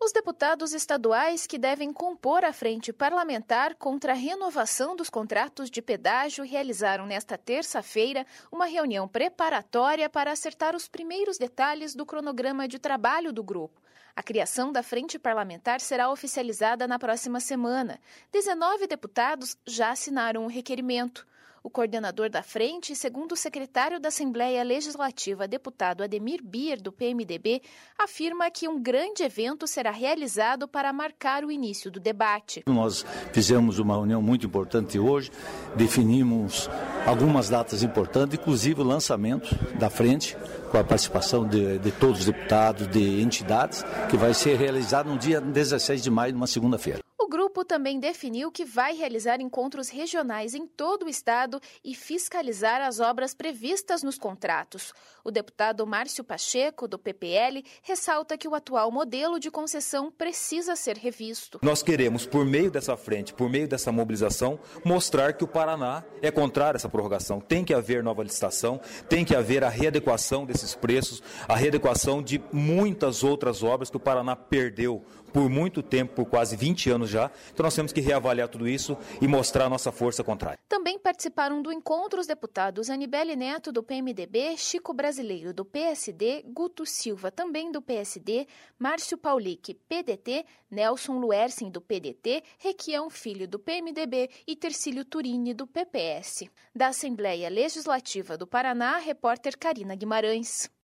Os deputados estaduais que devem compor a frente parlamentar contra a renovação dos contratos de pedágio realizaram nesta terça-feira uma reunião preparatória para acertar os primeiros detalhes do cronograma de trabalho do grupo. A criação da frente parlamentar será oficializada na próxima semana. 19 deputados já assinaram o requerimento. O coordenador da frente, segundo o secretário da Assembleia Legislativa, deputado Ademir Bier, do PMDB, afirma que um grande evento será realizado para marcar o início do debate. Nós fizemos uma reunião muito importante hoje, definimos algumas datas importantes, inclusive o lançamento da frente, com a participação de todos os deputados, de entidades, que vai ser realizado no dia 16 de maio, numa segunda-feira. O grupo também definiu que vai realizar encontros regionais em todo o estado e fiscalizar as obras previstas nos contratos. O deputado Márcio Pacheco, do PPL, ressalta que o atual modelo de concessão precisa ser revisto. Nós queremos, por meio dessa frente, por meio dessa mobilização, mostrar que o Paraná é contrário a essa prorrogação. Tem que haver nova licitação, tem que haver a readequação desses preços, a readequação de muitas outras obras que o Paraná perdeu por muito tempo, por quase 20 anos já. Então nós temos que reavaliar tudo isso e mostrar a nossa força contrária. Também participaram do encontro os deputados Anibele Neto, do PMDB, Chico Brasileiro, do PSD, Guto Silva, também do PSD, Márcio Paulic, PDT, Nelson Luersen, do PDT, Requião Filho, do PMDB e Tercílio Turini, do PPS. Da Assembleia Legislativa do Paraná, repórter Carina Guimarães.